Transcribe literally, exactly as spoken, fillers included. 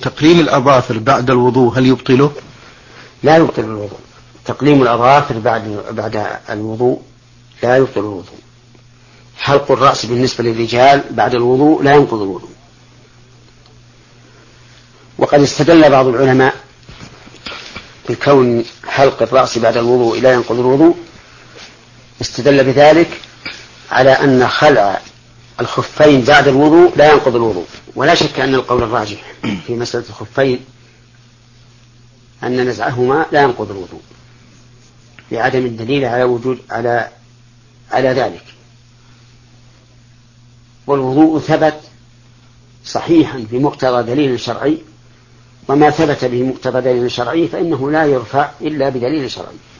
تقليم الأظافر بعد الوضوء هل يبطله؟ لا يبطل الوضوء. تقليم الأظافر بعد بعد الوضوء لا يبطل الوضوء. حلق الرأس بالنسبة للرجال بعد الوضوء لا ينقض الوضوء. وقد استدل بعض العلماء بكون حلق الرأس بعد الوضوء لا ينقض الوضوء، استدل بذلك على أن خلع الخفين بعد الوضوء لا ينقض الوضوء. ولا شك أن القول الراجح في مسألة الخفين أن نزعهما لا ينقض الوضوء لعدم الدليل على وجود على على ذلك. والوضوء ثبت صحيحا بمقتضى دليل شرعي، وما ثبت به مقتضى دليل شرعي فإنه لا يرفع إلا بدليل شرعي.